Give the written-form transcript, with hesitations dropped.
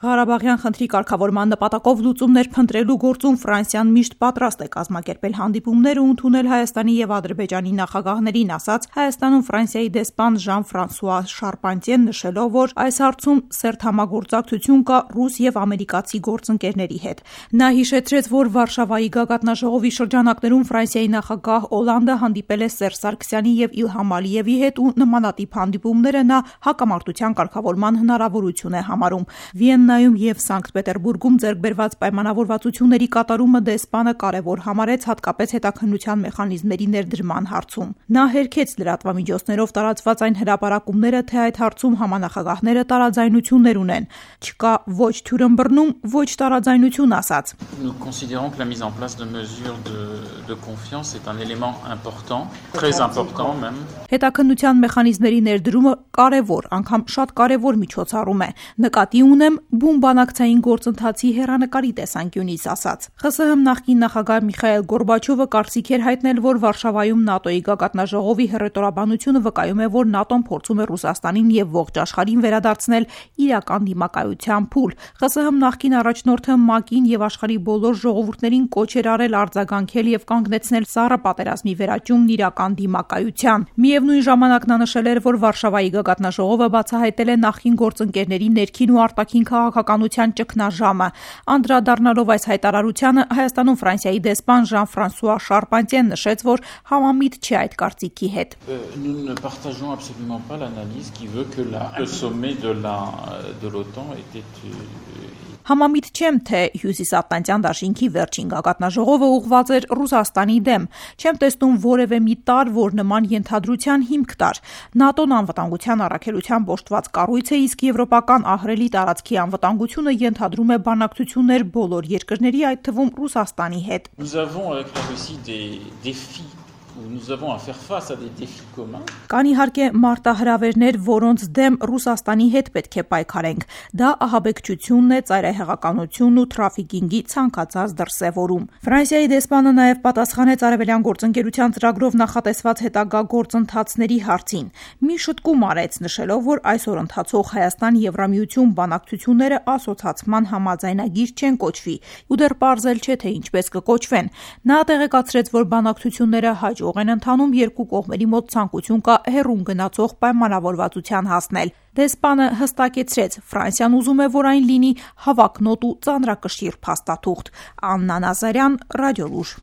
Ղարաբաղյան խնդրի կարգավորման նպատակով լուծումներ փնտրելու գործում Ֆրանսիան միշտ պատրաստ է կազմակերպել հանդիպումներ ու ընդունել Հայաստանի եւ Ադրբեջանի նախագահներին, ասաց Հայաստանում Ֆրանսիայի դեսպան Ժան-Ֆրանսուଆ Շարպանտիեն, նշելով, որ այս հարցում սերտ համագործակցություն կա ռուս եւ ամերիկացի գործընկերների հետ։ Նա հիշեցրեց, որ Վարշավայի գագաթնաժողովի շրջանակներում Ֆրանսիայի նախագահ Օլանդը հանդիպել է Սերժ Սարգսյանի եւ Իլհամ Ալիևի հետ ու նմանատիպ հանդիպումները նա հակամարտության կարգավորման հնարավորություն է համարում։ Վիեննայում եւ Սանկտ Պետերբուրգում ձեռք բերված պայմանավորվածությունների կատարումը դեսպանը կարևոր համարեց հատկապես հետաքննության մեխանիզմների ներդրման հարցում։ Նա հերքեց լրատվամիջոցներով տարածված այն հրապարակումները, թե այդ հարցում համանախագահները տարաձայնություններ ունեն։ Չկա ոչ թյուրըմբռնում, ոչ տարաձայնություն, ասաց։ Nous considérons que la mise en place de mesures de confiance est un élément important, très important même. Հետաքննության մեխանիզմների ներդրումը կարևոր, անգամ շատ կարևոր միջոցառում է։ Նկատի ունեմ բուն-բանակցային գործընթացի հեռանկարի տեսանկյունից, ասաց։ ԽՍՀՄ նախկին նախագահ Միխայել Գորբաչովը կարծիք էր հայտնել, որ Վարշավայում ՆԱՏՕ-ի գագաթնաժողովի հռետորաբանությունը վկայում է, որ ՆԱՏՕ-ն փորձում է Ռուսաստանին եւ ողջ աշխարհին վերադարձնել իրական դիմակայության փուլ։ ԽՍՀՄ նախկին առաջնորդը ՄԱԿ-ին եւ աշխարհի բոլոր ժողովուրդներին կոչ էր արել արձագանքել եւ կանգնեցնել սառը պատերազմի վերաճումն իրական դիմակայության։ Միևնույն ժամանակ նա նշել էր, որ Վարշավայի գագաթնաժողովը բացահայտել է նախկին գործընկերների ներքին ու արտաքին քաղաքականության ճգնաժամը։ Անդրադառնալով այս հայտարարությանը, Հայաստանում Ֆրանսիայի դեսպան Ժան-Ֆրանսուଆ Շարպանտիեն նշեց, որ համամիտ չէ այդ կարծիքի հետ։ Nous ne partageons absolument pas l'analyse qui veut que le sommet de l'OTAN était Համամիտ չեմ, թե Հյուսիսատլանտյան դաշինքի վերջին գագաթնաժողովը ուղղված էր Ռուսաստանի դեմ։ Չեմ տեսնում որևէ մի տարր, որ նման ենթադրության հիմք տար։ ՆԱՏՕ-ն անվտանգության առաքելության պոշտված կառույց է, իսկ եվրոպական ահռելի տարածքի անվտանգությունը ենթադրում է բանակցություններ բոլոր երկրների, այդ թվում Ռուսաստանի հետ։ Nous avons avec la Russie des défis. Nous avons à faire face à des défis communs. Կան իհարկե մարտահրավերներ, որոնց դեմ Ռուսաստանի հետ պետք է պայքարենք։ Դա ահաբեկչությունն է, ծայրահեղականությունն ու թրաֆիքինգի ցանկացած դրսևորում։ Ֆրանսիայի դեսպանը նաև պատասխանեց արևելյան գործընկերության ծրագրով նախատեսված հետագա գործընթացների հարցին։ Մի շտկում արեց, նշելով, որ այսօր ընթացող Հայաստան-Եվրամիություն բանակցությունները ասոցացման համաձայնագիր չեն կոչվի, ու դեռ պարզել չէ, թե ինչպես կկոչվեն։ Նա տեղեկացրեց, որ բանակցությունները հաջող են ընթանում, երկու կողմերի մոտ ցանկություն կա հեռուն գնացող պայմանավորվածության հասնել։ Դեսպանը հստակեցրեց, Ֆրանսիան ուզում է, որ այն լինի հավակնոտ ու ծանրակշիռ փաստաթուղթ։ Աննա Նազարյան, Ռադիոլուր։